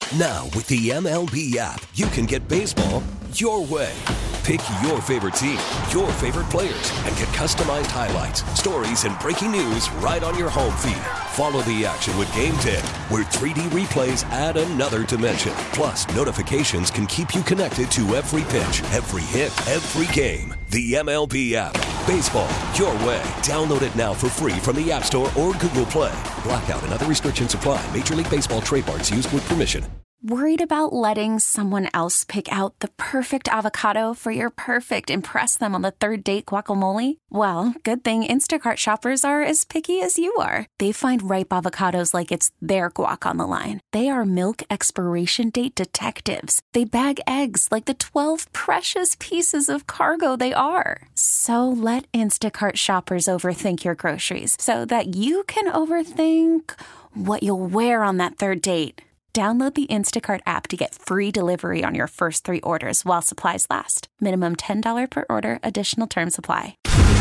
Now, with the MLB app, you can get baseball your way. Pick your favorite team, your favorite players, and get customized highlights, stories, and breaking news right on your home feed. Follow the action with Game 10, where 3D replays add another dimension. Plus, notifications can keep you connected to every pitch, every hit, every game. The MLB app. Baseball your way. Download it now for free from the App Store or Google Play. Blackout and other restrictions apply. Major League Baseball trademarks used with permission. Worried about letting someone else pick out the perfect avocado for your perfect impress them on the third date guacamole? Well, good thing Instacart shoppers are as picky as you are. They find ripe avocados like it's their guac on the line. They are milk expiration date detectives. They bag eggs like the 12 precious pieces of cargo they are. So let Instacart shoppers overthink your groceries so that you can overthink what you'll wear on that third date. Download the Instacart app to get free delivery on your first 3 orders while supplies last. Minimum $10 per order. Additional terms apply.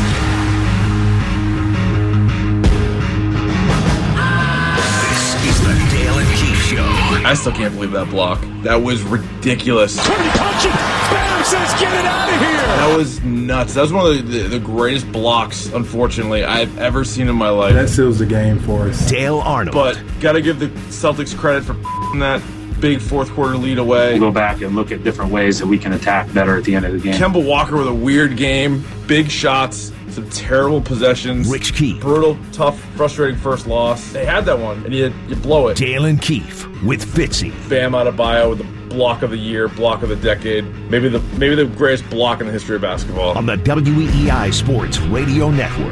This is the Dale and Keith Show. I still can't believe that block. That was ridiculous. 20 punches. Bam says, get it out of here. That was nuts. That was one of the greatest blocks, unfortunately, I've ever seen in my life. That seals the game for us. Dale Arnold. But got to give the Celtics credit for that big fourth quarter lead away. We'll go back and look at different ways that we can attack better at the end of the game. Kemba Walker with a weird game, big shots, some terrible possessions. Rich Keefe. Brutal, tough, frustrating first loss. They had that one, and you blow it. Dale and Keefe with Fitzy. Bam Adebayo with the block of the year, block of the decade, maybe the greatest block in the history of basketball. On the WEEI Sports Radio Network.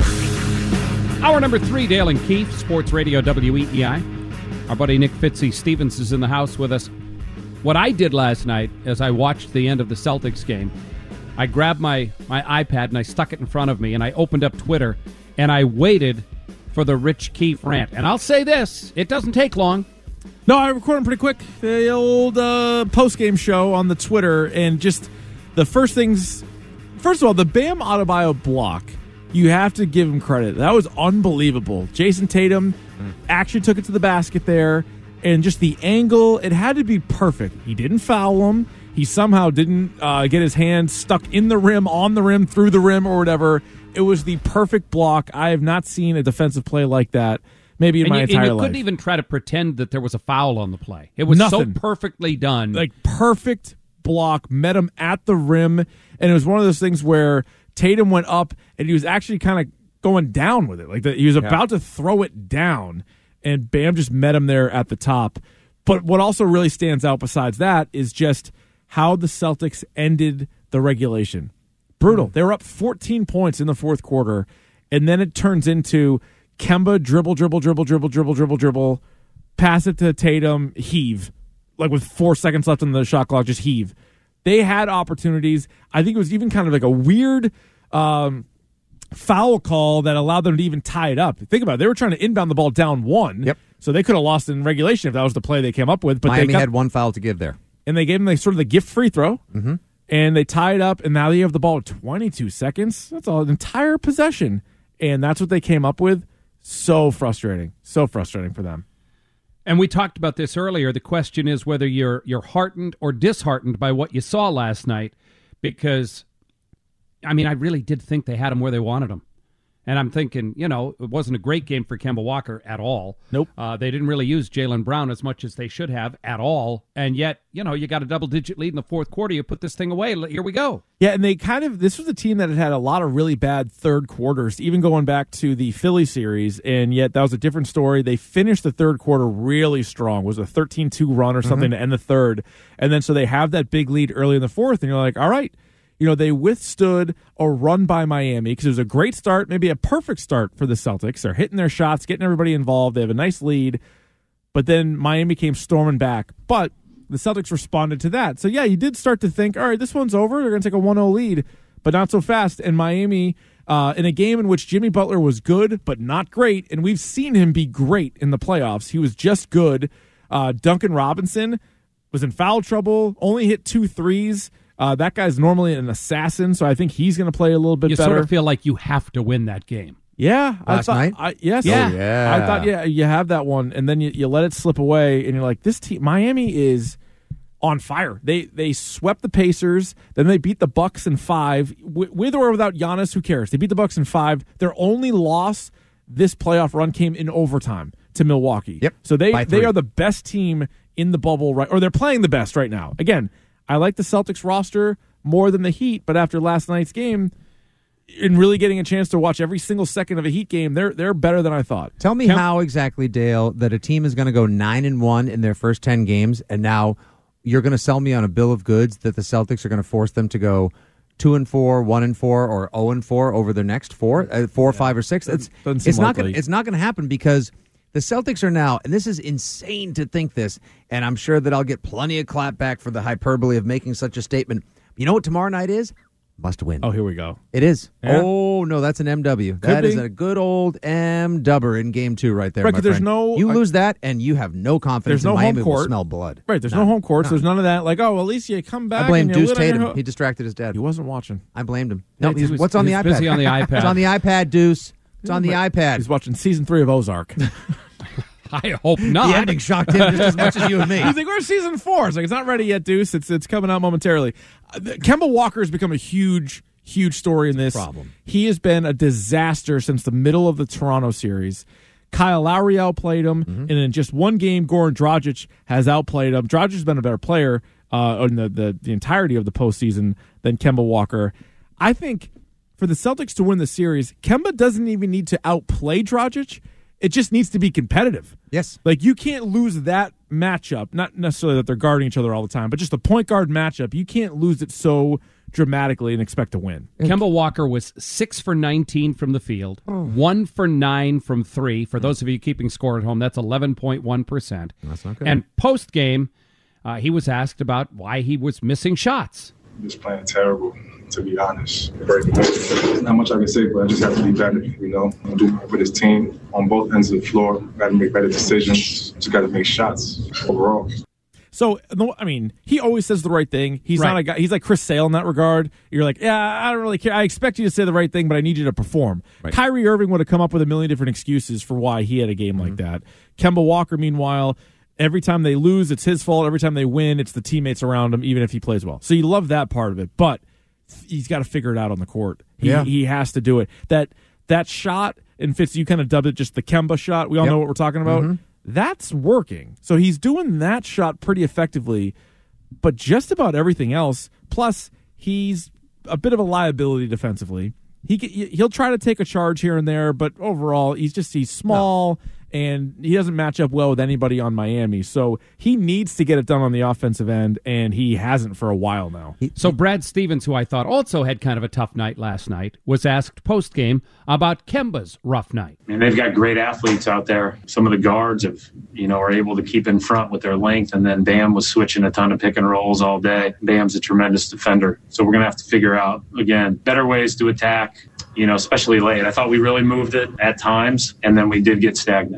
Hour number 3, Dale and Keefe, Sports Radio WEEI. Our buddy Nick Fitzy Stevens is in the house with us. What I did last night as I watched the end of the Celtics game, I grabbed my iPad and I stuck it in front of me and I opened up Twitter and I waited for the Rich Keefe rant. And I'll say this, it doesn't take long. No, I record them pretty quick. The old post-game show on the Twitter, and just the first things. First of all, the Bam Adebayo block, you have to give him credit. That was unbelievable. Jason Tatum actually took it to the basket there, and just the angle, it had to be perfect. He didn't foul him. He somehow didn't get his hand stuck in the rim, on the rim, through the rim, or whatever. It was the perfect block. I have not seen a defensive play like that. Maybe in my entire life. And you couldn't even try to pretend that there was a foul on the play. It was so perfectly done. Like, perfect block, met him at the rim, and it was one of those things where Tatum went up, and he was actually kind of going down with it. Like, he was about to throw it down, and Bam just met him there at the top. But what also really stands out besides that is just how the Celtics ended the regulation. Brutal. They were up 14 points in the fourth quarter, and then it turns into Kemba dribble, pass it to Tatum, heave. Like with 4 seconds left on the shot clock, just heave. They had opportunities. I think it was even kind of like a weird foul call that allowed them to even tie it up. Think about it. They were trying to inbound the ball down 1. Yep. So they could have lost in regulation if that was the play they came up with. But Miami had 1 foul to give there. And they gave them sort of the gift free throw. Mm-hmm. And they tie it up, and now they have the ball with 22 seconds. That's an entire possession. And that's what they came up with. So frustrating for them. And we talked about this earlier. The question is whether you're heartened or disheartened by what you saw last night, because, I mean, I really did think they had them where they wanted them. And I'm thinking, it wasn't a great game for Kemba Walker at all. Nope. They didn't really use Jaylen Brown as much as they should have at all. And yet, you got a double-digit lead in the fourth quarter. You put this thing away. Here we go. Yeah, and this was a team that had a lot of really bad third quarters, even going back to the Philly series, and yet that was a different story. They finished the third quarter really strong. It was a 13-2 run or something to end the third. And then so they have that big lead early in the fourth, and you're like, all right. They withstood a run by Miami because it was a great start, maybe a perfect start for the Celtics. They're hitting their shots, getting everybody involved. They have a nice lead. But then Miami came storming back. But the Celtics responded to that. So, yeah, you did start to think, all right, this one's over. They're going to take a 1-0 lead, but not so fast. And Miami, in a game in which Jimmy Butler was good but not great, and we've seen him be great in the playoffs. He was just good. Duncan Robinson was in foul trouble, only hit 2 threes. That guy's normally an assassin, so I think he's going to play a little bit better. You sort of feel like you have to win that game. Yeah, last night. Yes, Yeah. Oh, yeah. I thought you have that one, and then you let it slip away, and you're like, this team, Miami is on fire. They swept the Pacers, then they beat the Bucks in 5, with or without Giannis. Who cares? They beat the Bucks in 5. Their only loss this playoff run came in overtime to Milwaukee. Yep. So they By 3. are the best team in the bubble, right? Or they're playing the best right now. Again, I like the Celtics roster more than the Heat, but after last night's game, and really getting a chance to watch every single second of a Heat game, they're better than I thought. Tell me how exactly, Dale, that a team is going to go 9-1 in their first 10 games, and now you're going to sell me on a bill of goods that the Celtics are going to force them to go 2-4, 1-4, or 0-4 over their next 4, 5, or 6. It's not going to happen because the Celtics are now, and this is insane to think this, and I'm sure that I'll get plenty of clapback for the hyperbole of making such a statement. You know what tomorrow night is? Must win. Oh, here we go. It is. Yeah. Oh, no, that's an MW. That is a good old M-dubber in Game 2 right there, Right, my there's friend. no- You lose that, and you have no confidence There's no in Miami home court. will smell blood. Right, there's no home courts. There's none of that. Like, oh, at least you come back. I blame and you Deuce lit on your Tatum. ho- He distracted his dad. He wasn't watching. I blamed him. No, He was- what's on he the was iPad? busy on the iPad. It's on the iPad, Deuce. It's on the iPad. He's watching season 3 of Ozark. I hope not. The ending shocked him just as much as you and me. He's like, where's season 4? It's like, it's not ready yet, Deuce. It's coming out momentarily. Kemba Walker has become a huge story in this. Problem. He has been a disaster since the middle of the Toronto series. Kyle Lowry outplayed him, and in just one game, Goran Dragic has outplayed him. Dragic has been a better player in the entirety of the postseason than Kemba Walker. I think for the Celtics to win the series, Kemba doesn't even need to outplay Dragic. It just needs to be competitive. Yes. Like, you can't lose that matchup, not necessarily that they're guarding each other all the time, but just the point guard matchup. You can't lose it so dramatically and expect to win. Kemba Walker was 6 for 19 from the field, 1 for 9 from 3. For those of you keeping score at home, that's 11.1%. That's not good. And post-game, he was asked about why he was missing shots. Just playing terrible, to be honest. There's not much I can say, but I just have to be better, I'm doing more for this team on both ends of the floor. Got to make better decisions. Just got to make shots overall. So, I mean, he always says the right thing. He's not a guy. He's like Chris Sale in that regard. You're like, yeah, I don't really care. I expect you to say the right thing, but I need you to perform. Right. Kyrie Irving would have come up with a million different excuses for why he had a game like that. Kemba Walker, meanwhile, every time they lose, it's his fault. Every time they win, it's the teammates around him, even if he plays well. So you love that part of it, but he's got to figure it out on the court. He has to do it. That shot, and Fitz, you kind of dubbed it just the Kemba shot. We all know what we're talking about. That's working. So he's doing that shot pretty effectively, but just about everything else. Plus, he's a bit of a liability defensively. He'll try to take a charge here and there, but overall, he's small. And he doesn't match up well with anybody on Miami. So he needs to get it done on the offensive end, and he hasn't for a while now. So Brad Stevens, who I thought also had kind of a tough night last night, was asked post-game about Kemba's rough night. I mean, they've got great athletes out there. Some of the guards are able to keep in front with their length, and then Bam was switching a ton of pick and rolls all day. Bam's a tremendous defender. So we're going to have to figure out, again, better ways to attack, especially late. I thought we really moved it at times, and then we did get stagnant.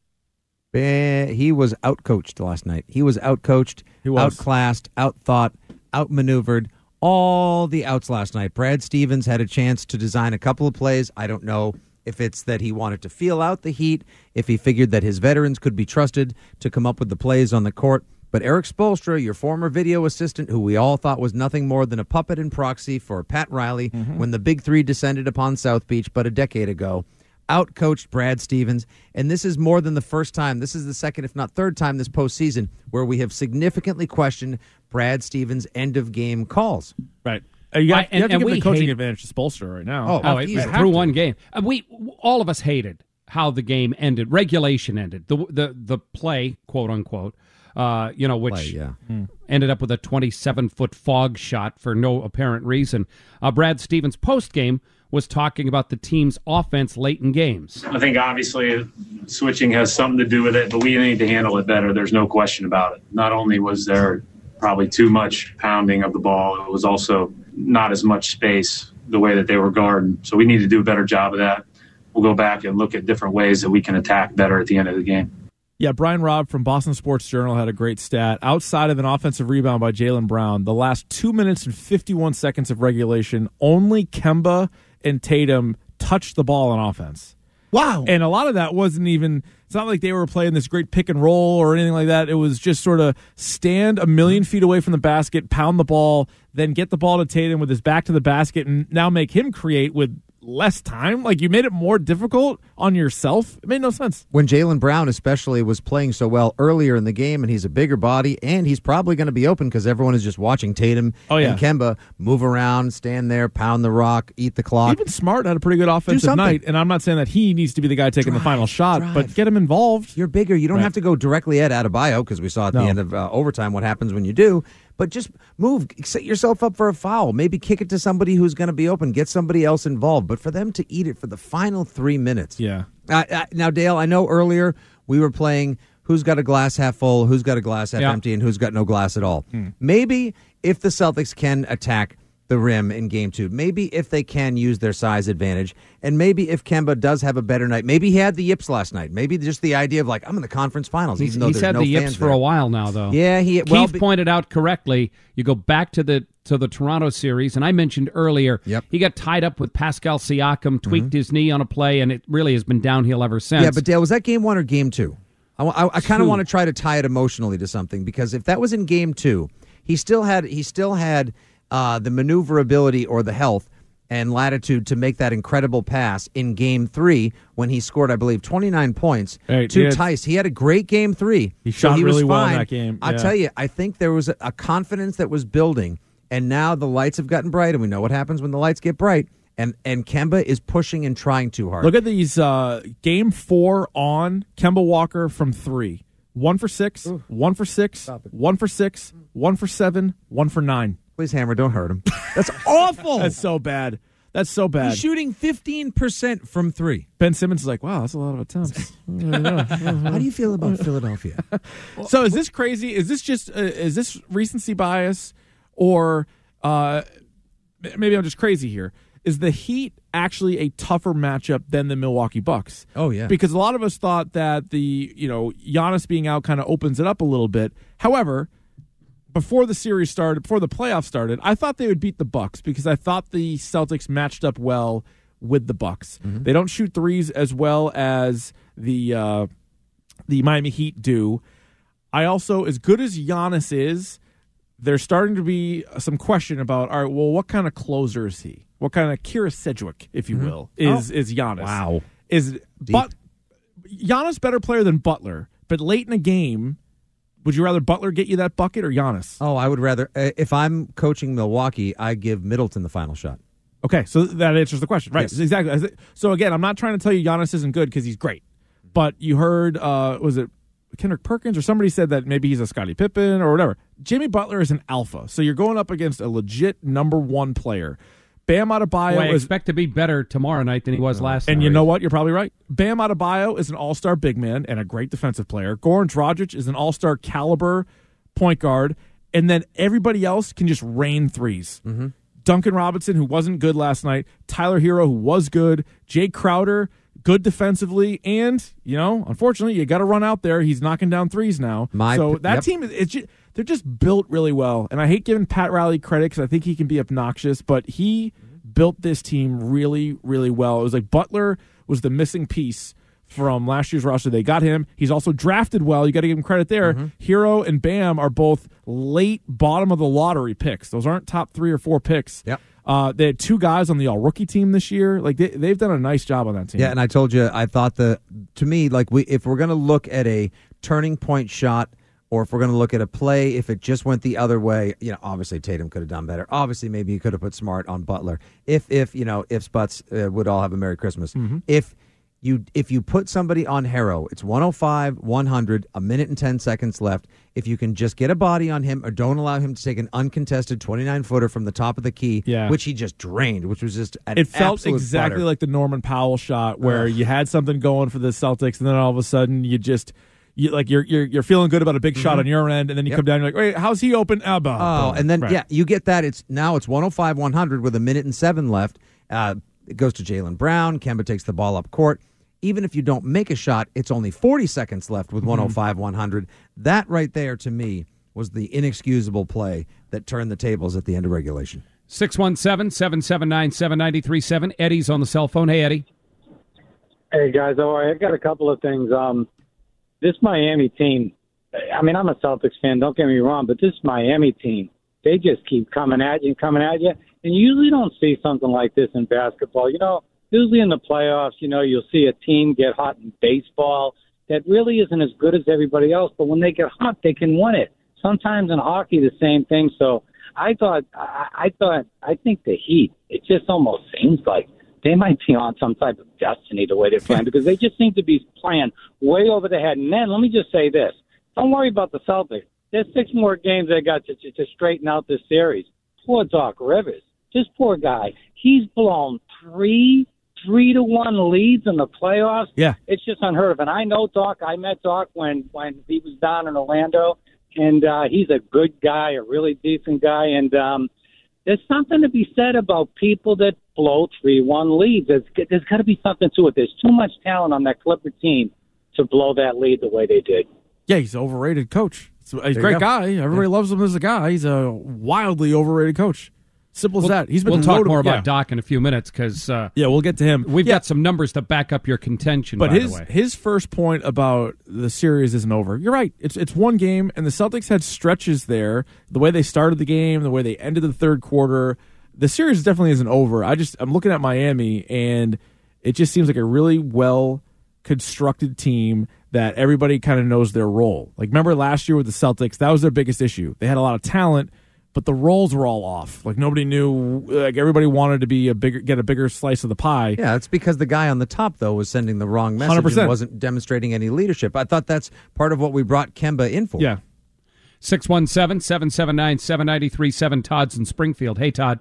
He was outcoached last night. He was outcoached, outclassed, outthought, outmaneuvered. All the outs last night. Brad Stevens had a chance to design a couple of plays. I don't know if it's that he wanted to feel out the Heat, if he figured that his veterans could be trusted to come up with the plays on the court. But Eric Spoelstra, your former video assistant, who we all thought was nothing more than a puppet and proxy for Pat Riley when the Big Three descended upon South Beach but a decade ago, outcoached Brad Stevens, and this is more than the first time. This is the second, if not third time this postseason where we have significantly questioned Brad Stevens' end-of-game calls. Right. You have to give the coaching advantage to Spoelstra right now. Through one game. All of us hated how the game ended, regulation ended, the play, quote-unquote, which ended up with a 27-foot fog shot for no apparent reason. Brad Stevens' post-game was talking about the team's offense late in games. I think obviously switching has something to do with it, but we need to handle it better. There's no question about it. Not only was there probably too much pounding of the ball, it was also not as much space the way that they were guarding. So we need to do a better job of that. We'll go back and look at different ways that we can attack better at the end of the game. Yeah, Brian Robb from Boston Sports Journal had a great stat. Outside of an offensive rebound by Jaylen Brown, the last 2 minutes and 51 seconds of regulation, only Kemba and Tatum touched the ball on offense. Wow. And a lot of that wasn't even, it's not like they were playing this great pick and roll or anything like that. It was just sort of stand a million feet away from the basket, pound the ball, then get the ball to Tatum with his back to the basket, and now make him create with less time. Like, you made it more difficult on yourself. It made no sense. When Jaylen Brown especially was playing so well earlier in the game, and he's a bigger body, and he's probably going to be open because everyone is just watching Tatum and Kemba move around, stand there, pound the rock, eat the clock. Even Smart had a pretty good offensive night, and I'm not saying that he needs to be the guy taking the final shot, but get him involved. You're bigger. You don't have to go directly at Adebayo, because we saw at the end of overtime what happens when you do. But just move, set yourself up for a foul. Maybe kick it to somebody who's going to be open. Get somebody else involved. But for them to eat it for the final 3 minutes. Yeah. Now, Dale, I know earlier we were playing who's got a glass half full, who's got a glass half empty, and who's got no glass at all. Maybe if the Celtics can attack the rim in Game 2, maybe if they can use their size advantage, and maybe if Kemba does have a better night, maybe he had the yips last night. Maybe just the idea of, like, I'm in the conference finals, even though there's no fans there. He's had the yips for a while now, though. Yeah, Keith pointed out correctly, you go back to the Toronto series, and I mentioned earlier, he got tied up with Pascal Siakam, tweaked his knee on a play, and it really has been downhill ever since. Yeah, but Dale, was that Game 1 or Game 2? I kind of want to try to tie it emotionally to something, because if that was in Game 2, he still had the maneuverability or the health and latitude to make that incredible pass in Game 3 when he scored, I believe, 29 points to Tice. He had a great Game 3. He shot really well in that game. I'll tell you, I think there was a confidence that was building, and now the lights have gotten bright, and we know what happens when the lights get bright, and Kemba is pushing and trying too hard. Look at these Game 4 on Kemba Walker from 3. 1 for 6, 1 for 6, 1 for 6, 1 for 7, 1 for 9. Please, Hammer, don't hurt him. That's awful. That's so bad. That's so bad. He's shooting 15% from 3. Ben Simmons is like, wow, that's a lot of attempts. How do you feel about Philadelphia? So is this crazy? Is this just is this recency bias, or maybe I'm just crazy here? Is the Heat actually a tougher matchup than the Milwaukee Bucks? Oh, yeah. Because a lot of us thought that Giannis being out kind of opens it up a little bit. However, before the series started, before the playoffs started, I thought they would beat the Bucks because I thought the Celtics matched up well with the Bucks. They don't shoot threes as well as the Miami Heat do. I also, as good as Giannis is, there's starting to be some question about, all right, well, what kind of closer is he? What kind of Kira Sedgwick, if you will, is Giannis? Wow. Giannis better player than Butler, but late in a game, would you rather Butler get you that bucket or Giannis? Oh, I would rather. If I'm coaching Milwaukee, I give Middleton the final shot. Okay, so that answers the question. Right, yes. Exactly. So, again, I'm not trying to tell you Giannis isn't good because he's great. But you heard, was it Kendrick Perkins or somebody said that maybe he's a Scottie Pippen or whatever. Jimmy Butler is an alpha. So you're going up against a legit number one player. Bam Adebayo I expect to be better tomorrow night than he was last night. And you know what? You're probably right. Bam Adebayo is an all-star big man and a great defensive player. Goran Dragic is an all-star caliber point guard. And then everybody else can just rain threes. Duncan Robinson, who wasn't good last night. Tyler Hero, who was good. Jay Crowder, good defensively. And, unfortunately, you got to run out there. He's knocking down threes now. Team, they're just built really well. And I hate giving Pat Riley credit because I think he can be obnoxious, but he built this team really, really well. It was like Butler was the missing piece from last year's roster. They got him. He's also drafted well. You got to give him credit there. Hero and Bam are both late bottom of the lottery picks. Those aren't top 3 or 4 picks. Yep. They had 2 guys on the all-rookie team this year. Like they've done a nice job on that team. Yeah, and I told you, I thought to me, like if we're going to look at a turning point shot, or if we're going to look at a play, if it just went the other way, obviously Tatum could have done better. Obviously, maybe you could have put Smart on Butler. If Butts would all have a Merry Christmas. If you put somebody on Harrow, it's 105, 100, a minute and 10 seconds left. If you can just get a body on him or don't allow him to take an uncontested 29-footer from the top of the key, which he just drained, which was just an It felt absolute exactly butter. like the Norman Powell shot where you had something going for the Celtics, and then all of a sudden you're feeling good about a big shot on your end, and then you come down, you're like, wait, how's he open? And then you get that. It's 105, 100 with a minute and 7 left. It goes to Jaylen Brown. Kemba takes the ball up court. Even if you don't make a shot, it's only 40 seconds left with 105, 100. That right there, to me, was the inexcusable play that turned the tables at the end of regulation. 617-779-7937. Eddie's on the cell phone. Hey, Eddie. Hey, guys. All right, I got a couple of things. This Miami team, I mean, I'm a Celtics fan, don't get me wrong, but this Miami team, they just keep coming at you. And you usually don't see something like this in basketball. Usually in the playoffs, you'll see a team get hot in baseball that really isn't as good as everybody else, but when they get hot, they can win it. Sometimes in hockey, the same thing. So I think the Heat, it just almost seems like they might be on some type of destiny the way they're playing because they just seem to be playing way over the head. And then let me just say this. Don't worry about the Celtics. There's 6 more games they got to straighten out this series. Poor Doc Rivers. This poor guy. He's blown 3-1 leads in the playoffs. Yeah. It's just unheard of. And I know Doc. I met Doc when he was down in Orlando. And he's a good guy, a really decent guy. And there's something to be said about people that blow 3-1 leads. There's got to be something to it. There's too much talent on that Clipper team to blow that lead the way they did. Yeah, he's an overrated coach. He's a great guy. Everybody loves him as a guy. He's a wildly overrated coach. Simple as that. We'll talk more about Doc in a few minutes because we'll get to him. We've got some numbers to back up your contention. But by the way, his first point about the series isn't over. You're right. It's one game, and the Celtics had stretches there. The way they started the game, the way they ended the third quarter, the series definitely isn't over. I'm looking at Miami, and it just seems like a really well constructed team that everybody kind of knows their role. Like remember last year with the Celtics, that was their biggest issue. They had a lot of talent, but the roles were all off. Like nobody knew. Like everybody wanted to get a bigger slice of the pie. Yeah, it's because the guy on the top though was sending the wrong message 100%. and wasn't demonstrating any leadership. I thought that's part of what we brought Kemba in for. Yeah. 617-779-7937. Todd's in Springfield. Hey, Todd.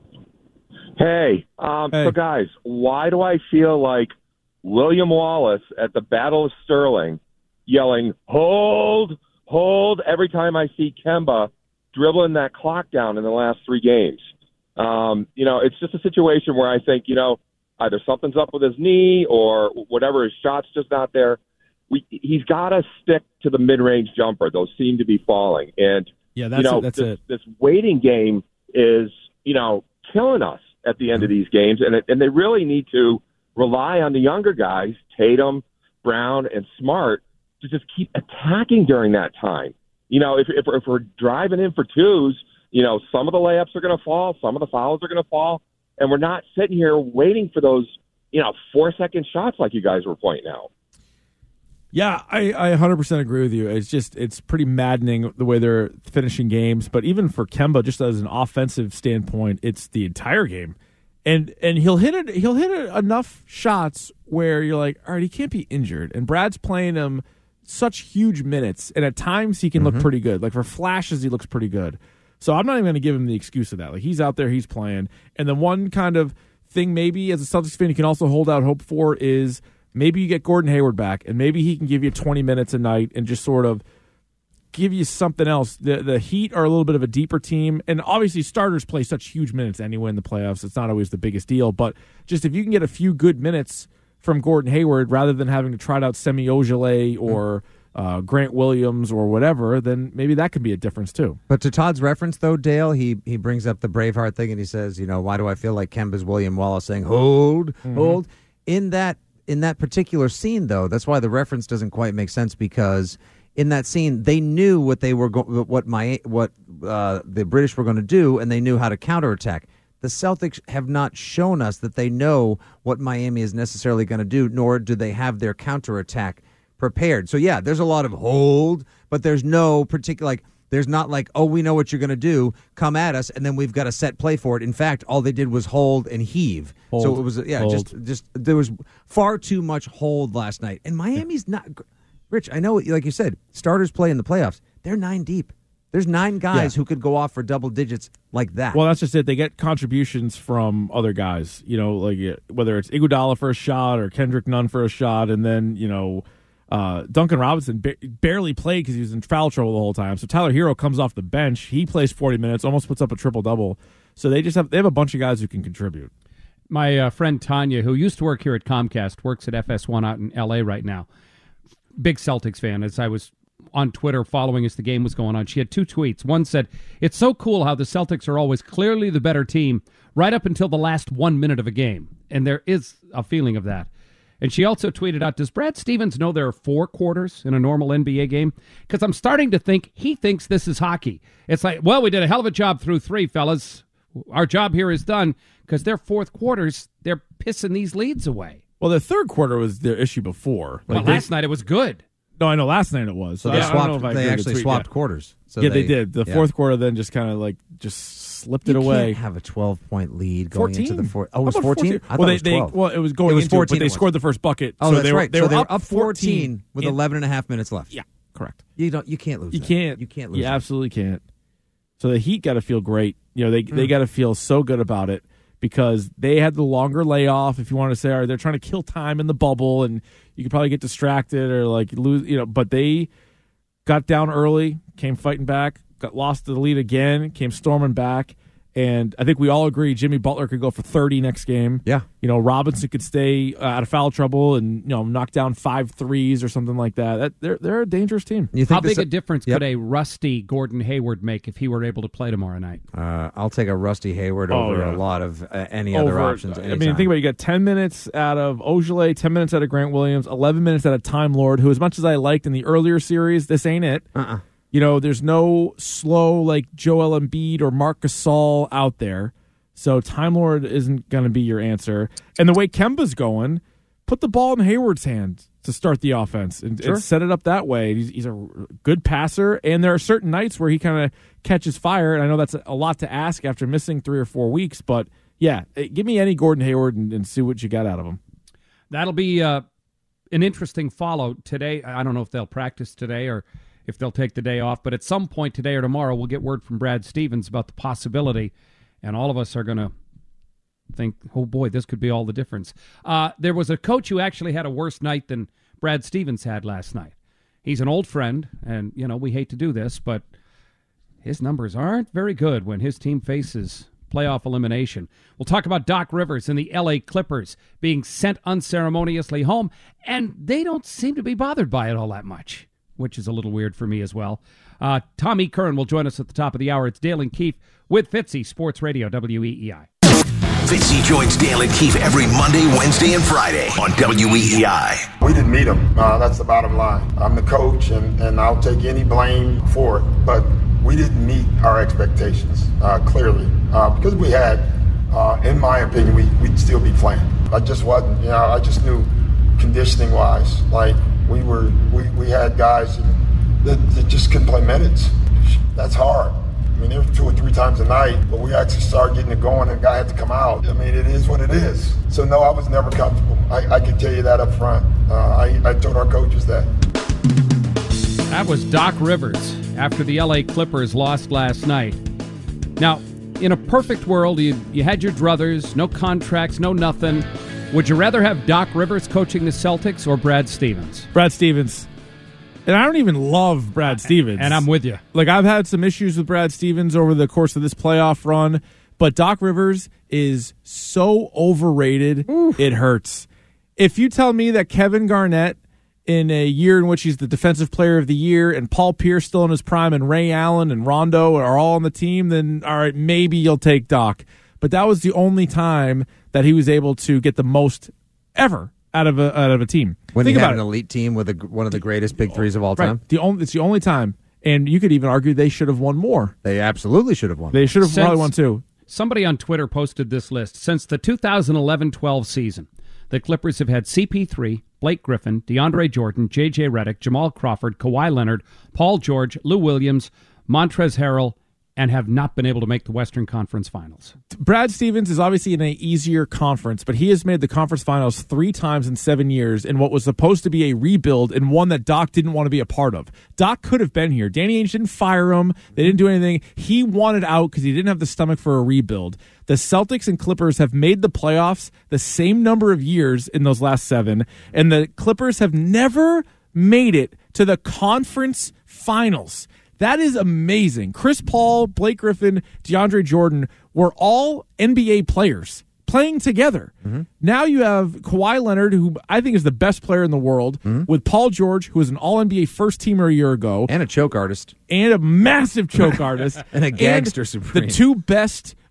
Hey. So guys, why do I feel like William Wallace at the Battle of Sterling yelling "Hold, hold" every time I see Kemba dribbling that clock down in the last 3 games? It's just a situation where I think, either something's up with his knee or whatever, his shot's just not there. He's got to stick to the mid-range jumper. Those seem to be falling. And, that's it. This waiting game is, killing us at the end of these games. And they really need to rely on the younger guys, Tatum, Brown, and Smart, to just keep attacking during that time. If we're driving in for twos, some of the layups are going to fall, some of the fouls are going to fall, and we're not sitting here waiting for those, 4-second shots like you guys were pointing out. Yeah, I 100% agree with you. It's pretty maddening the way they're finishing games. But even for Kemba, just as an offensive standpoint, it's the entire game, and he'll hit it. He'll hit enough shots where you're like, all right, he can't be injured. And Brad's playing him such huge minutes, and at times he can look pretty good. Like for flashes, he looks pretty good. So I'm not even going to give him the excuse of that. Like he's out there, he's playing. And the one kind of thing maybe as a Celtics fan you can also hold out hope for is maybe you get Gordon Hayward back, and maybe he can give you 20 minutes a night and just sort of give you something else. The Heat are a little bit of a deeper team, and obviously starters play such huge minutes anyway in the playoffs. It's not always the biggest deal, but just if you can get a few good minutes from Gordon Hayward rather than having to try out Semi Ojeleye or Grant Williams or whatever, then maybe that could be a difference too. But to Todd's reference, though, Dale, he brings up the Braveheart thing, and he says, why do I feel like Kemba's William Wallace saying, hold, hold? In that particular scene, though, that's why the reference doesn't quite make sense, because in that scene, they knew what they were what the British were going to do, and they knew how to counterattack. The Celtics have not shown us that they know what Miami is necessarily going to do, nor do they have their counterattack prepared. So, yeah, there's a lot of hold, but there's no particular, there's not like, oh, we know what you're going to do, come at us, and then we've got a set play for it. In fact, all they did was hold and heave. So it was, just there was far too much hold last night. And Miami's not, Rich, I know, like you said, starters play in the playoffs. They're 9 deep. There's 9 guys who could go off for double digits like that. Well, that's just it. They get contributions from other guys, like whether it's Iguodala for a shot or Kendrick Nunn for a shot, and then, Duncan Robinson barely played because he was in foul trouble the whole time. So Tyler Hero comes off the bench. He plays 40 minutes, almost puts up a triple-double. So they have a bunch of guys who can contribute. My friend Tanya, who used to work here at Comcast, works at FS1 out in L.A. right now. Big Celtics fan. As I was on Twitter following as the game was going on, she had 2 tweets. One said, "It's so cool how the Celtics are always clearly the better team right up until the last 1 minute of a game." And there is a feeling of that. And she also tweeted out, does Brad Stevens know there are 4 quarters in a normal NBA game? Because I'm starting to think he thinks this is hockey. It's like, well, we did a hell of a job through 3, fellas. Our job here is done. Because their fourth quarters, they're pissing these leads away. Well, the third quarter was their issue before. Like last night it was good. No, I know last night it was. So they actually swapped quarters. So they did. The fourth quarter then just kind of just slipped it away. You can't have a 12-point lead going 14? into the fourth. Oh, it was 14? I thought it was 12. Well, it was going into 14, but they scored the first bucket. Oh, so that's right. They were up 14 with 11 and a half minutes left. Yeah, correct. You can't lose. You can't lose. You absolutely can't. So the Heat got to feel great. They got to feel so good about it because they had the longer layoff. If you want to say, all right, they're trying to kill time in the bubble, and you could probably get distracted or lose. But they got down early, came fighting back, got lost to the lead again, came storming back. And I think we all agree Jimmy Butler could go for 30 next game. Yeah. Robinson could stay out of foul trouble and, knock down 5 threes or something like that. They're a dangerous team. How big a difference could a rusty Gordon Hayward make if he were able to play tomorrow night? I'll take a rusty Hayward over a lot of any other options. I mean, think about it. You got 10 minutes out of Ojeleye, 10 minutes out of Grant Williams, 11 minutes out of Time Lord, who as much as I liked in the earlier series, this ain't it. There's no slow like Joel Embiid or Marc Gasol out there. So Time Lord isn't going to be your answer. And the way Kemba's going, put the ball in Hayward's hands to start the offense and set it up that way. He's a good passer, and there are certain nights where he kind of catches fire. And I know that's a lot to ask after missing 3 or 4 weeks. But, yeah, give me any Gordon Hayward and see what you got out of him. That'll be an interesting follow today. I don't know if they'll practice today or if they'll take the day off, but at some point today or tomorrow, we'll get word from Brad Stevens about the possibility, and all of us are going to think, oh boy, this could be all the difference. There was a coach who actually had a worse night than Brad Stevens had last night. He's an old friend, and, we hate to do this, but his numbers aren't very good when his team faces playoff elimination. We'll talk about Doc Rivers and the L.A. Clippers being sent unceremoniously home, and they don't seem to be bothered by it all that much, which is a little weird for me as well. Tommy Curran will join us at the top of the hour. It's Dale and Keefe with Fitzy, Sports Radio, WEEI. Fitzy joins Dale and Keefe every Monday, Wednesday, and Friday on WEEI. We didn't meet him. That's the bottom line. I'm the coach, and I'll take any blame for it. But we didn't meet our expectations, clearly. Because we had, in my opinion, we'd still be playing. I just wasn't, I just knew conditioning-wise, we had guys that just couldn't play minutes. That's hard. I mean, there were 2 or 3 times a night, but we actually started getting it going and a guy had to come out. I mean, it is what it is. So, no, I was never comfortable. I can tell you that up front. I told our coaches that. That was Doc Rivers after the L.A. Clippers lost last night. Now, in a perfect world, you had your druthers, no contracts, no nothing. Would you rather have Doc Rivers coaching the Celtics or Brad Stevens? Brad Stevens. And I don't even love Brad Stevens. And I'm with you. I've had some issues with Brad Stevens over the course of this playoff run, but Doc Rivers is so overrated, it hurts. If you tell me that Kevin Garnett, in a year in which he's the Defensive Player of the Year, and Paul Pierce still in his prime, and Ray Allen and Rondo are all on the team, then, all right, maybe you'll take Doc. But that was the only time that he was able to get the most ever out of a team. When he had an elite team with one of the greatest big threes of all time. Right. It's the only time. And you could even argue they should have won more. They absolutely should have won. They should have probably won too. Somebody on Twitter posted this list. Since the 2011-12 season, the Clippers have had CP3, Blake Griffin, DeAndre Jordan, J.J. Redick, Jamal Crawford, Kawhi Leonard, Paul George, Lou Williams, Montrezl Harrell, and have not been able to make the Western Conference Finals. Brad Stevens is obviously in an easier conference, but he has made the conference finals 3 times in 7 years in what was supposed to be a rebuild and one that Doc didn't want to be a part of. Doc could have been here. Danny Ainge didn't fire him. They didn't do anything. He wanted out because he didn't have the stomach for a rebuild. The Celtics and Clippers have made the playoffs the same number of years in those last 7, and the Clippers have never made it to the conference finals. That is amazing. Chris Paul, Blake Griffin, DeAndre Jordan were all NBA players playing together. Mm-hmm. Now you have Kawhi Leonard, who I think is the best player in the world, with Paul George, who was an all-NBA first-teamer a year ago. And a choke artist. And a massive choke artist. And a gangster supreme. The 2 best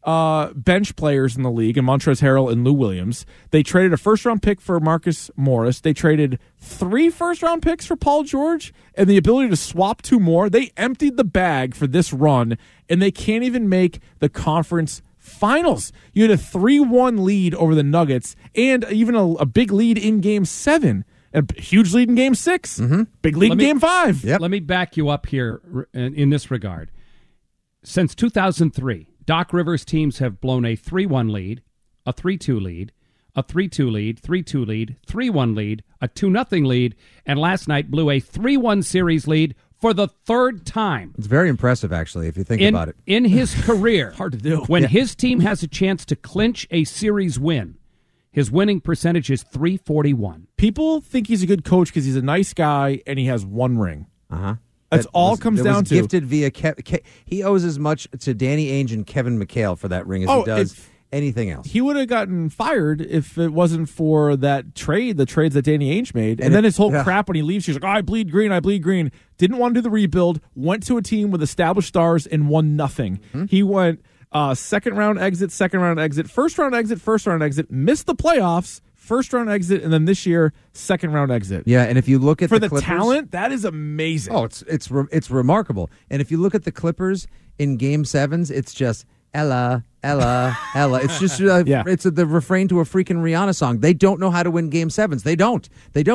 bench players in the league, and Montrezl Harrell and Lou Williams. They traded a first-round pick for Marcus Morris. They traded 3 first-round picks for Paul George and the ability to swap 2 more. They emptied the bag for this run, and they can't even make the conference finals. You had a 3-1 lead over the Nuggets and even a big lead in Game 7. A huge lead in Game 6. Big lead in Game 5. Let me back you up here in this regard. Since 2003, Doc Rivers teams have blown a 3-1 lead, a 3-2 lead, a 3-2 lead, 3-2 lead, 3-1 lead, a 2-0 lead, and last night blew a 3-1 series lead for the 3rd time. It's very impressive, actually, if you think about it. In his career, hard to do. When his team has a chance to clinch a series win, his winning percentage is .341. People think he's a good coach because he's a nice guy and he has 1 ring. That's all it comes down to. Gifted via he owes as much to Danny Ainge and Kevin McHale for that ring as he does anything else. He would have gotten fired if it wasn't for that trade, the trades that Danny Ainge made. And then his whole crap when he leaves, he's like, I bleed green. Didn't want to do the rebuild, went to a team with established stars and won nothing. He went second round exit, first round exit, missed the playoffs, first round exit, and then this year, second round exit. Yeah, and if you look at the Clippers, talent, that is amazing. Oh, it's remarkable. And if you look at the Clippers in Game 7s, it's just Ella. It's just it's the refrain to a freaking Rihanna song. They don't know how to win Game 7s. They don't.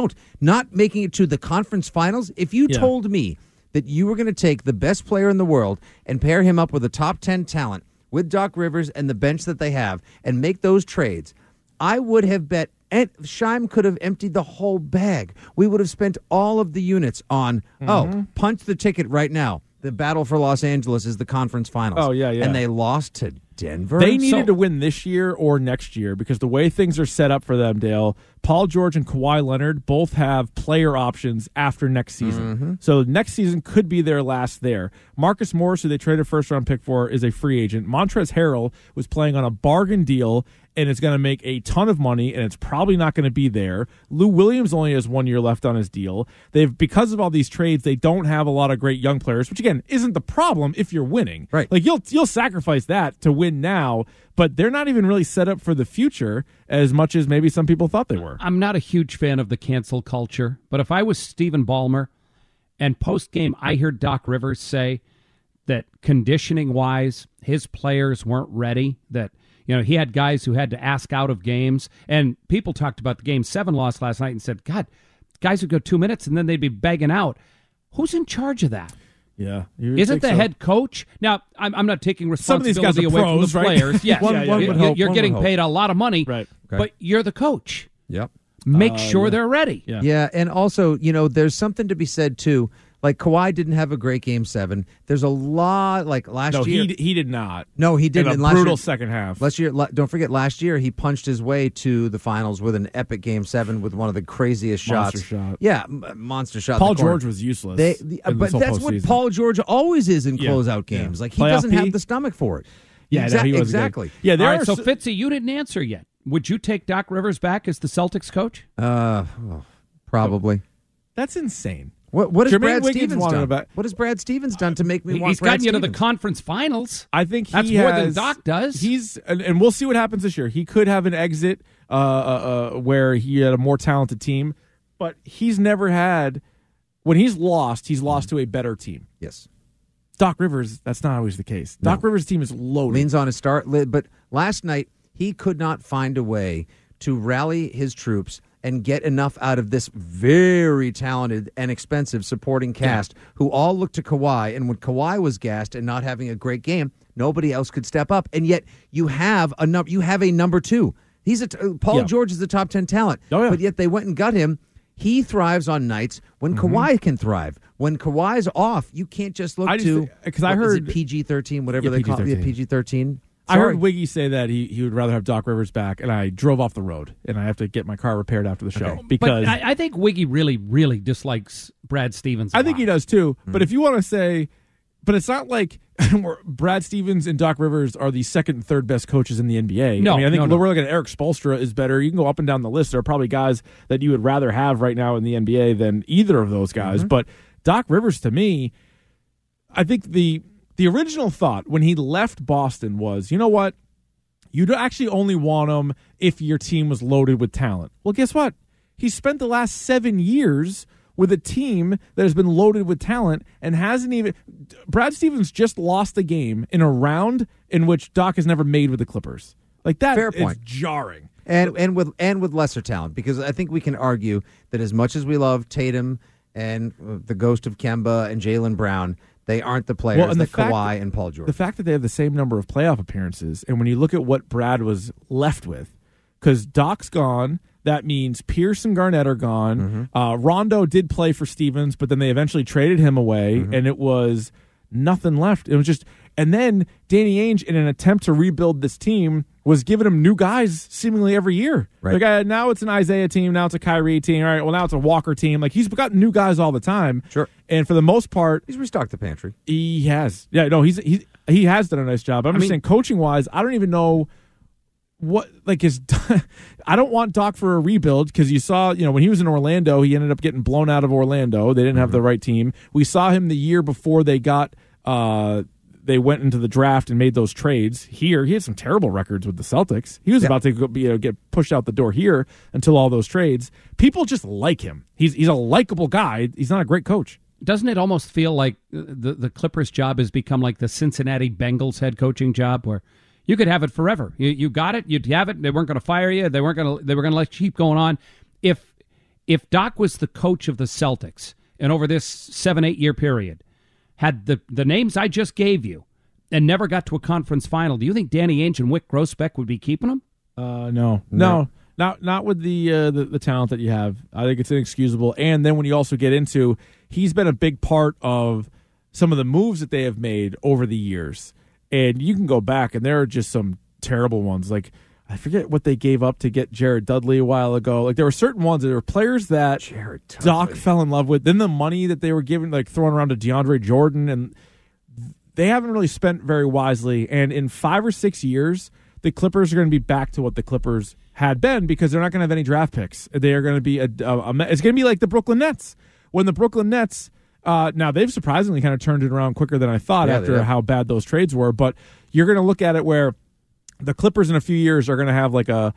Not making it to the conference finals. If you told me that you were going to take the best player in the world and pair him up with a top 10 talent with Doc Rivers and the bench that they have and make those trades, I would have bet. And Scheim could have emptied the whole bag. We would have spent all of the units on, punch the ticket right now. The battle for Los Angeles is the conference finals. Oh, yeah. And they lost to Denver. They needed to win this year or next year because the way things are set up for them, Dale, Paul George and Kawhi Leonard both have player options after next season. So next season could be their last there. Marcus Morris, who they traded a first-round pick for, is a free agent. Montrezl Harrell was playing on a bargain deal and it's going to make a ton of money, and it's probably not going to be there. Lou Williams only has 1 year left on his deal. Because of all these trades, they don't have a lot of great young players, which, again, isn't the problem if you're winning. Right. Like, you'll sacrifice that to win now, but they're not even really set up for the future as much as maybe some people thought they were. I'm not a huge fan of the cancel culture, but if I was Stephen Ballmer and post-game I heard Doc Rivers say that conditioning-wise his players weren't ready, that he had guys who had to ask out of games, and people talked about the Game 7 loss last night and said, God, guys would go 2 minutes and then they'd be begging out. Who's in charge of that? Yeah. Isn't the head coach? Now, I'm not taking responsibility away from the players. Yes. You're getting paid a lot of money, right? But you're the coach. Yep. Make sure they're ready. Yeah, and also, there's something to be said, too. Like, Kawhi didn't have a great Game 7. There's a lot, like last year. No, he did not. No, he didn't. In a brutal second half. Last year, don't forget, last year he punched his way to the finals with an epic Game 7 with one of the craziest monster shots. Shot. Yeah, monster shot. Paul George was useless. But that's what Paul George always is in closeout games. Like, he doesn't have the stomach for it. Yeah, exactly. Good. Yeah, all right, so Fitzy, you didn't answer yet. Would you take Doc Rivers back as the Celtics coach? Probably. That's insane. What has Brad Wiggins Stevens done? What has Brad Stevens done to make me want He's Brad gotten you to Stevens? the conference finals. I think that's more than Doc does. And we'll see what happens this year. He could have an exit where he had a more talented team, but he's never had. When he's lost to a better team. Yes. Doc Rivers, that's not always the case. No. Doc Rivers' team is loaded. Leans on his start, but last night he could not find a way to rally his troops and get enough out of this very talented and expensive supporting cast who all looked to Kawhi. And when Kawhi was gassed and not having a great game, nobody else could step up. And yet you have a number 2. Paul George is the top 10 talent, but yet they went and got him. He thrives on nights when Kawhi can thrive. When Kawhi's off, you can't just look because I heard PG-13, whatever they call it, PG-13. I heard Wiggy say that he would rather have Doc Rivers back, and I drove off the road, and I have to get my car repaired after the show. Because but I think Wiggy really, really dislikes Brad Stevens. I think he does too. But if you want to say, but it's not like Brad Stevens and Doc Rivers are the second and third best coaches in the NBA. No, I think we're looking at Eric Spoelstra is better. You can go up and down the list. There are probably guys that you would rather have right now in the NBA than either of those guys. But Doc Rivers, to me, I think the the original thought when he left Boston was, you know what? You'd actually only want him if your team was loaded with talent. Well, guess what? He spent the last 7 years with a team that has been loaded with talent and hasn't even – Brad Stevens just lost a game in a round in which Doc has never made with the Clippers. Like that Fair is point. jarring. And with lesser talent, because I think we can argue that as much as we love Tatum and the ghost of Kemba and Jaylen Brown, they aren't the players that Kawhi and Paul George. The fact that they have the same number of playoff appearances, and when you look at what Brad was left with, because Doc's gone, that means Pierce and Garnett are gone. Rondo did play for Stevens, but then they eventually traded him away, and it was nothing left. It was just, and then Danny Ainge, in an attempt to rebuild this team, was giving him new guys seemingly every year. Right. Like, now it's an Isaiah team, now it's a Kyrie team. All right, well, now it's a Walker team. Like, he's got new guys all the time. Sure. And for the most part, he's restocked the pantry. He has. Yeah, no, he has done a nice job. I'm just saying, coaching wise, I don't even know what I don't want Doc for a rebuild, because you saw, when he was in Orlando, he ended up getting blown out of Orlando. They didn't have the right team. We saw him the year before they got they went into the draft and made those trades. Here, he had some terrible records with the Celtics. He was about to get pushed out the door here until all those trades. People just like him. He's a likable guy. He's not a great coach. Doesn't it almost feel like the Clippers job has become like the Cincinnati Bengals head coaching job, where you could have it forever? You got it. You'd have it. They weren't going to fire you. They were going to let you keep going on. If Doc was the coach of the Celtics, and over this 7-8 year period had the names I just gave you and never got to a conference final, do you think Danny Ainge and Wyc Grousbeck would be keeping them? No. Not with the talent that you have. I think it's inexcusable. And then when you also get into, he's been a big part of some of the moves that they have made over the years. And you can go back, and there are just some terrible ones. Like, I forget what they gave up to get Jared Dudley a while ago. Like, there were certain ones, there were players that Doc fell in love with. Then the money that they were giving, like throwing around to DeAndre Jordan, and they haven't really spent very wisely. And in 5 or 6 years, the Clippers are going to be back to what the Clippers had been, because they're not going to have any draft picks. They are going to be it's going to be like the Brooklyn Nets. When the Brooklyn Nets, now they've surprisingly kind of turned it around quicker than I thought after how bad those trades were. But you're going to look at it where the Clippers in a few years are going to have like a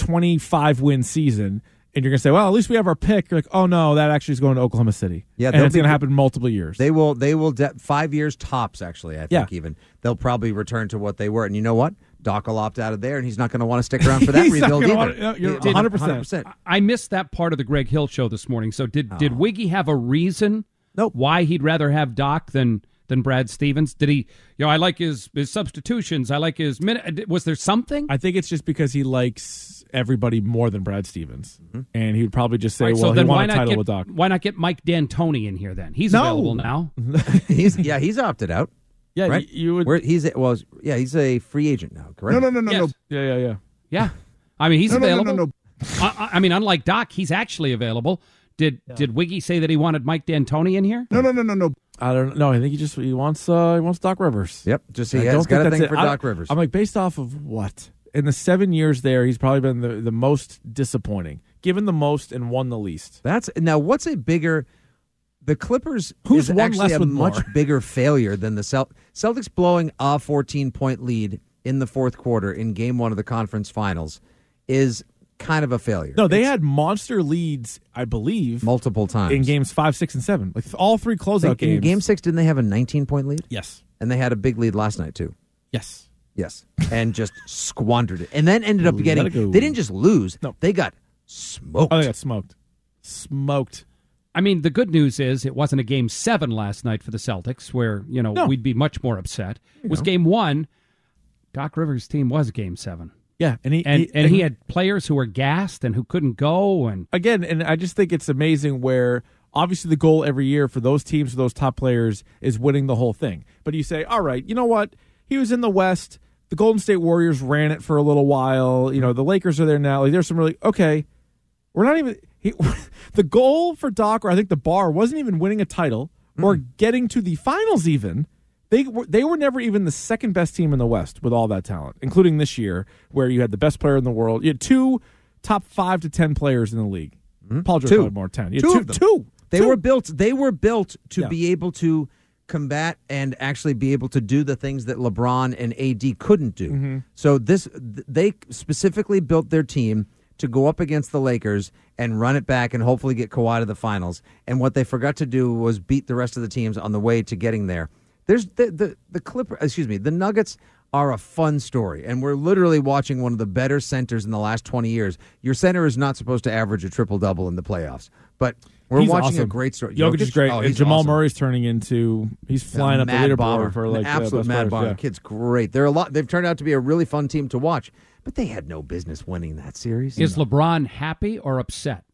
25-win season, and you're going to say, well, at least we have our pick. You're like, oh, no, that actually is going to Oklahoma City. Yeah, and it's going to happen multiple years. They will 5 years tops, actually, I think even. They'll probably return to what they were. And you know what? Doc will opt out of there, and he's not going to want to stick around for that rebuild either. You're 100%. I missed that part of the Greg Hill show this morning. So did Wiggy have a reason why he'd rather have Doc than Brad Stevens? Did he, I like his substitutions. I like his minute. Was there something? I think it's just because he likes everybody more than Brad Stevens. And he would probably just say, so he won a title with Doc. Why not get Mike D'Antoni in here then? He's available now. He's opted out. Yeah, right? You would. He's a free agent now, correct? No. Yeah. I mean, he's available. No. I mean, unlike Doc, he's actually available. Did Wiggy say that he wanted Mike D'Antoni in here? No. I don't know. I think he wants Doc Rivers. Yep. Just he has got a thing for Doc Rivers. I'm like, based off of what? In the 7 years there, he's probably been the most disappointing. Given the most and won the least. What's a bigger? The Clippers Who's is won actually less a with much more? bigger failure than the Celtics blowing a 14-point lead in the fourth quarter in Game 1 of the conference finals is kind of a failure. No, they had monster leads, I believe, multiple times in games 5, 6, and 7. Like all three closeout games. In Game 6, didn't they have a 19-point lead? Yes, and they had a big lead last night too. Yes, and just squandered it, and then ended up getting. They didn't just lose; they got smoked. Oh, they got smoked. I mean, the good news is it wasn't a Game 7 last night for the Celtics, where we'd be much more upset. It was Game 1. Doc Rivers' team was Game 7. Yeah, and he had players who were gassed and who couldn't go. And again, and I just think it's amazing where obviously the goal every year for those teams, for those top players, is winning the whole thing. But you say, all right, you know what? He was in the West. The Golden State Warriors ran it for a little while. The Lakers are there now. Like, there's some really okay. We're not even. The goal for Doc, or I think the bar, wasn't even winning a title or getting to the finals even. They were never even the second best team in the West with all that talent, including this year where you had the best player in the world. You had 2 top 5 to 10 players in the league. Paul George had more 10. Two of them. They were built to be able to combat and actually be able to do the things that LeBron and AD couldn't do. Mm-hmm. So they specifically built their team to go up against the Lakers and run it back and hopefully get Kawhi to the finals. And what they forgot to do was beat the rest of the teams on the way to getting there. There's the Nuggets are a fun story, and we're literally watching one of the better centers in the last 20 years. Your center is not supposed to average a triple-double in the playoffs, but we're watching a great story. Jokic is great. He's Jamal awesome. Murray's turning into he's flying up the leaderboard for like an absolute mad bomber. Yeah. Kid's great. They've turned out to be a really fun team to watch, but they had no business winning that series. Is LeBron happy or upset?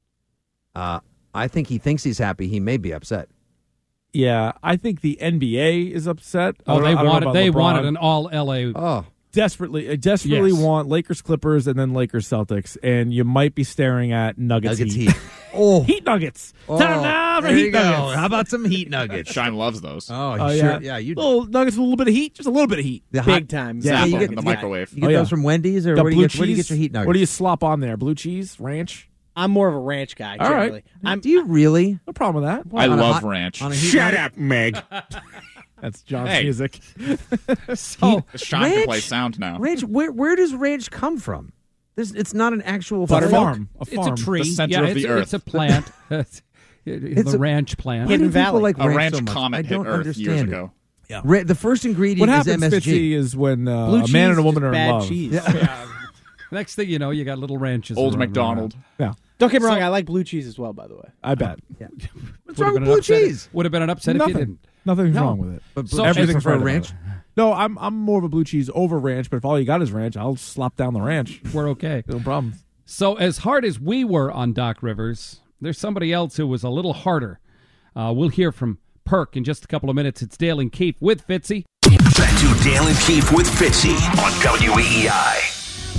I think he thinks he's happy. He may be upset. Yeah, I think the NBA is upset. They wanted an all LA. Oh, desperately want Lakers Clippers and then Lakers Celtics, and you might be staring at Nuggets Heat. Oh, Heat Nuggets. Oh, Time now for there Heat you go. Nuggets. How about some Heat Nuggets? Shine loves those. Oh, yeah. sure. Yeah, you little Nuggets with a little bit of heat, just a little bit of heat. Big time. Yeah, you you get in the microwave. You get those from Wendy's, or where do you get your Heat Nuggets? What do you slop on there? Blue cheese, ranch. I'm more of a ranch guy. All generally. right. Do you really? No problem with that. I love ranch. Shut up, Meg. That's John's music. So Sean can play sound now. Ranch. Where does ranch come from? It's not an actual farm. It's a tree. The center of the earth. It's a plant. It's a ranch plant. Hidden Valley. Like a ranch ranch so much? comet I hit don't Earth understand years it. ago. Yeah. The first ingredient What happens, is MSG. Fitzy, is when Blue a man cheese and a is woman are in bad love. cheese. Yeah. Next thing you know, you got little ranches. Old running McDonald. Yeah. Don't get me wrong. I like blue cheese as well, by the way. I bet. Yeah. What's Would've wrong with been an blue upset- cheese? Would have been an upset if you didn't. Nothing's No. wrong with it. But So everything's for right ranch. about it. No, I'm more of a blue cheese over ranch, but if all you got is ranch, I'll slop down the ranch. We're okay. No problem. So as hard as we were on Doc Rivers, there's somebody else who was a little harder. We'll hear from Perk in just a couple of minutes. It's Dale and Keefe with Fitzy. Back to Dale and Keefe with Fitzy on WEEI.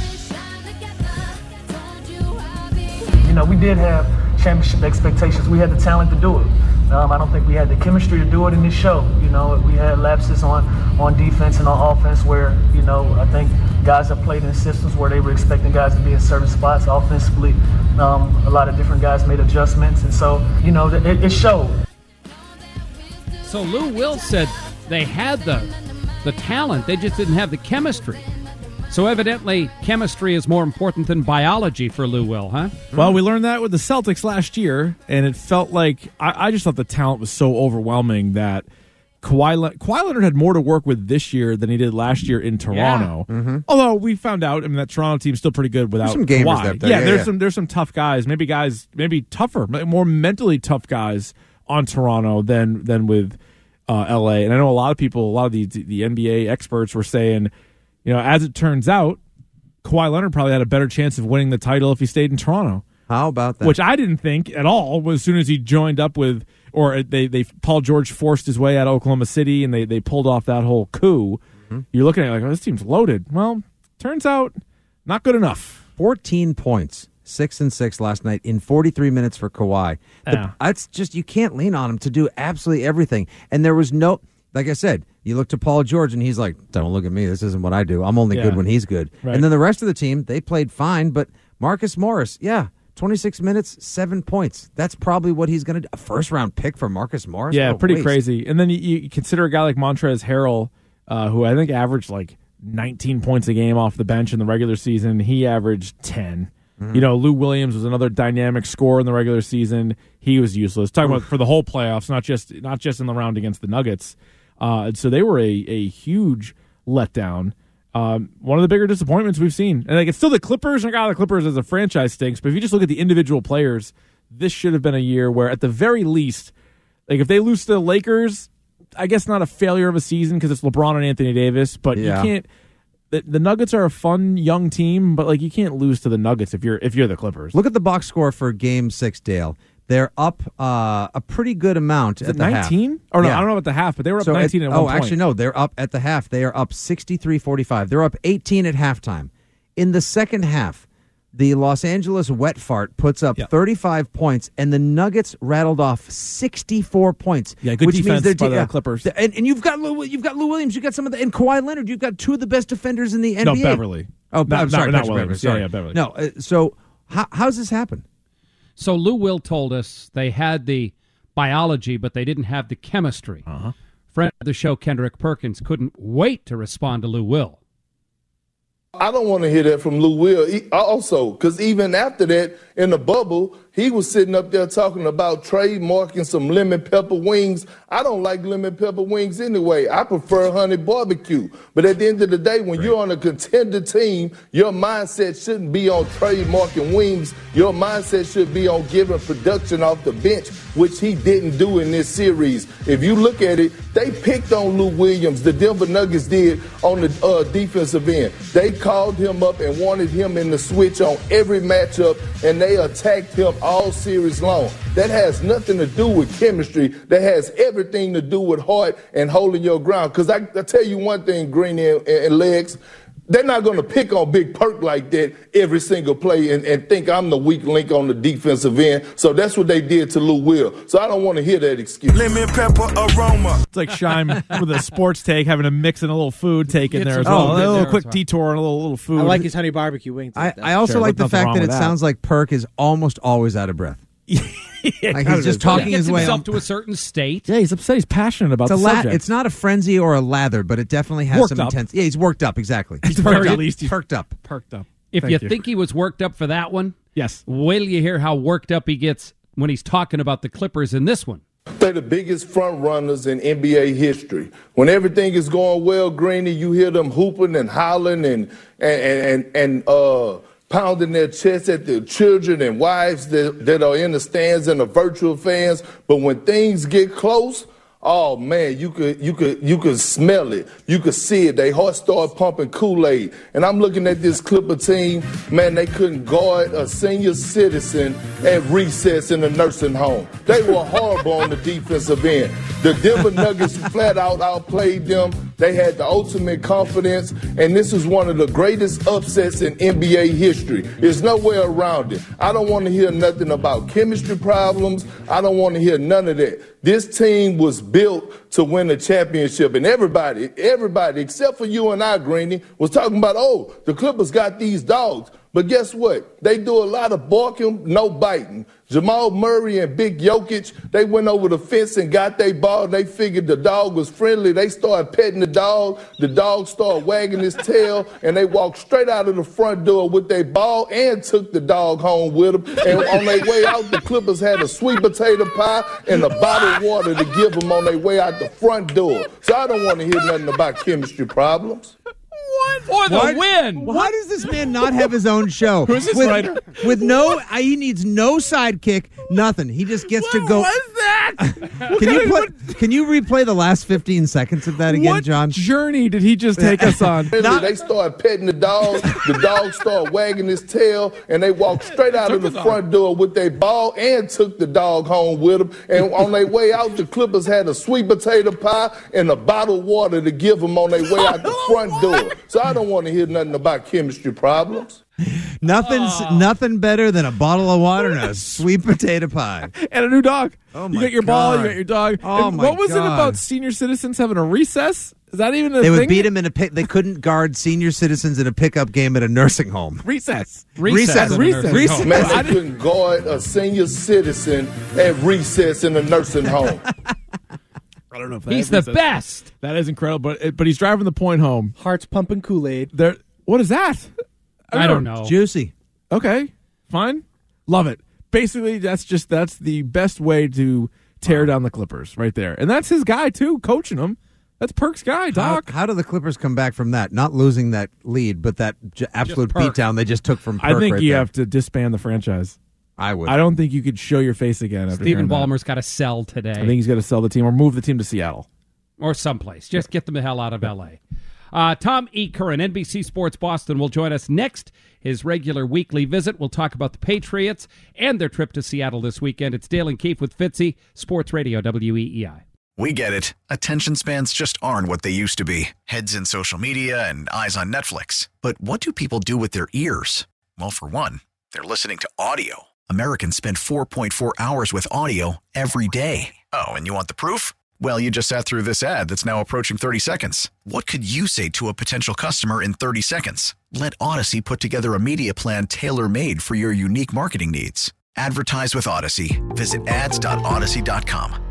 You know, we did have championship expectations. We had the talent to do it. I don't think we had the chemistry to do it in this show. You know, we had lapses on defense and on offense where, you know, I think guys have played in systems where they were expecting guys to be in certain spots offensively. A lot of different guys made adjustments, and so, you know, it showed. So Lou Will said they had the talent, they just didn't have the chemistry. So evidently, chemistry is more important than biology for Lou Will, huh? Well, we learned that with the Celtics last year, and it felt like I just thought the talent was so overwhelming that Kawhi Leonard had more to work with this year than he did last year in Toronto. Yeah. Mm-hmm. Although we found out, that Toronto team's still pretty good without There's some gamers Kawhi. up there. There's some tough guys, maybe tougher, more mentally tough guys on Toronto than with LA. And I know a lot of the NBA experts were saying, you know, as it turns out, Kawhi Leonard probably had a better chance of winning the title if he stayed in Toronto. How about that? Which I didn't think at all as soon as he joined up with, or Paul George forced his way out of Oklahoma City and they pulled off that whole coup. Mm-hmm. You're looking at it like, oh, this team's loaded. Well, turns out not good enough. 14 points, 6 and 6 last night in 43 minutes for Kawhi. That's just, you can't lean on him to do absolutely everything. And there was no, like I said, you look to Paul George and he's like, don't look at me. This isn't what I do. I'm only good when he's good. Right. And then the rest of the team, they played fine. But Marcus Morris, 26 minutes, 7 points. That's probably what he's going to do. A first-round pick for Marcus Morris? Yeah, what pretty waste. crazy. And then you consider a guy like Montrezl Harrell, who I think averaged like 19 points a game off the bench in the regular season. He averaged 10. Mm-hmm. You know, Lou Williams was another dynamic scorer in the regular season. He was useless. Talking about for the whole playoffs, not just in the round against the Nuggets. So they were a huge letdown. One of the bigger disappointments we've seen. And like, it's still the Clippers, and the Clippers as a franchise stinks, but if you just look at the individual players, this should have been a year where at the very least, like if they lose to the Lakers, I guess not a failure of a season because it's LeBron and Anthony Davis, but you can't. The Nuggets are a fun young team, but like you can't lose to the Nuggets if you're the Clippers. Look at the box score for Game 6, Dale. They're up a pretty good amount at the 19? half. 19? Or no, I don't know about the half, but they were up 19 at one point. Actually, no. They're up at the half. They are up 63-45. They're up 18 at halftime. In the second half, the Los Angeles Wet Fart puts up 35 points, and the Nuggets rattled off 64 points. Yeah, good defense by the Clippers. And you've got Lou Williams. You've got some of the, and Kawhi Leonard. You've got two of the best defenders in the NBA. No, Beverly. Oh, I'm sorry, not Patrick Williams. Beverly. Sorry. Yeah, Beverly. No, so how's this happen? So Lou Will told us they had the biology, but they didn't have the chemistry. Friend of the show, Kendrick Perkins, couldn't wait to respond to Lou Will. I don't want to hear that from Lou Will also, because even after that, in the bubble, he was sitting up there talking about trademarking some lemon pepper wings. I don't like lemon pepper wings anyway. I prefer honey barbecue. But at the end of the day, when you're on a contender team, your mindset shouldn't be on trademarking wings. Your mindset should be on giving production off the bench, which he didn't do in this series. If you look at it, they picked on Lou Williams. The Denver Nuggets did on the defensive end. They called him up and wanted him in the switch on every matchup, and they attacked him all series long. That has nothing to do with chemistry. That has everything to do with heart and holding your ground. Because I tell you one thing, Green and Legs, they're not going to pick on Big Perk like that every single play and think I'm the weak link on the defensive end. So that's what they did to Lou Will. So I don't want to hear that excuse. Lemon pepper aroma. It's like Shime with a sports take, having a mix and a little food take in there as well. A little quick detour and a little food. I like his honey barbecue wings. I also like the fact that it sounds like Perk is almost always out of breath. Like he's just talking his way himself to a certain state. Yeah, he's upset. He's passionate about the subject. It's not a frenzy or a lather, but it definitely has Worked some up. intense. Yeah, he's worked up, exactly. At the very least, he's perked up. Perked up. If Thank you think he was worked up for that one, yes. Wait till you hear how worked up he gets when he's talking about the Clippers in this one. They're the biggest front runners in NBA history. When everything is going well, Greeny, you hear them hooping and hollering and pounding their chests at their children and wives that are in the stands and the virtual fans. But when things get close, oh man, you could smell it. You could see it. Their hearts start pumping Kool-Aid. And I'm looking at this Clipper team, man, they couldn't guard a senior citizen at recess in a nursing home. They were horrible on the defensive end. The Denver Nuggets flat out outplayed them. They had the ultimate confidence, and this is one of the greatest upsets in NBA history. There's no way around it. I don't want to hear nothing about chemistry problems. I don't want to hear none of that. This team was built to win a championship, and everybody, except for you and I, Greeny, was talking about, oh, the Clippers got these dogs. But guess what? They do a lot of barking, no biting. Jamal Murray and Big Jokic, they went over the fence and got their ball. They figured the dog was friendly. They started petting the dog. The dog started wagging his tail, and they walked straight out of the front door with their ball and took the dog home with them. And on their way out, the Clippers had a sweet potato pie and a bottle of water to give them on their way out the front door. So I don't want to hear nothing about chemistry problems. For the win. Why does this man not have his own show? Who's this writer? With he needs no sidekick, nothing. He just gets to go. What was that? Can you replay the last 15 seconds of that again, John? What journey did he just take us on? They started petting the dog. The dog started wagging his tail, and they walked straight out of the front door with their ball and took the dog home with them. And on their way out, the Clippers had a sweet potato pie and a bottle of water to give them on their way out the front door. So I don't want to hear nothing about chemistry problems. Nothing better than a bottle of water and a sweet potato pie. And a new dog. Oh my You got your ball, you got your dog. Oh and my what was it God. about senior citizens having a recess? Is that even a thing? They would beat him in a pick. They couldn't guard senior citizens in a pickup game at a nursing home. Recess. Man, they couldn't guard a senior citizen at recess in a nursing home. I don't know if He's the best. That is incredible, but he's driving the point home. Hearts pumping Kool-Aid. What is that? I don't know. Juicy. Okay, fine. Love it. Basically, that's the best way to tear down the Clippers right there. And that's his guy, too, coaching them. That's Perk's guy, Doc. How do the Clippers come back from that? Not losing that lead, but that absolute beatdown they just took from Perk. I think right you there. have to disband the franchise. I would. I don't think you could show your face again after Stephen hearing that. Ballmer's got to sell today. I think he's got to sell the team or move the team to Seattle. Or someplace. Just get them the hell out of L.A. Tom E. Curran, NBC Sports Boston, will join us next. His regular weekly visit. We'll talk about the Patriots and their trip to Seattle this weekend. It's Dale and Keefe with Fitzy, Sports Radio, WEEI. We get it. Attention spans just aren't what they used to be. Heads in social media and eyes on Netflix. But what do people do with their ears? Well, for one, they're listening to audio. Americans spend 4.4 hours with audio every day. Oh, and you want the proof? Well, you just sat through this ad that's now approaching 30 seconds. What could you say to a potential customer in 30 seconds? Let Odyssey put together a media plan tailor-made for your unique marketing needs. Advertise with Odyssey. Visit ads.odyssey.com.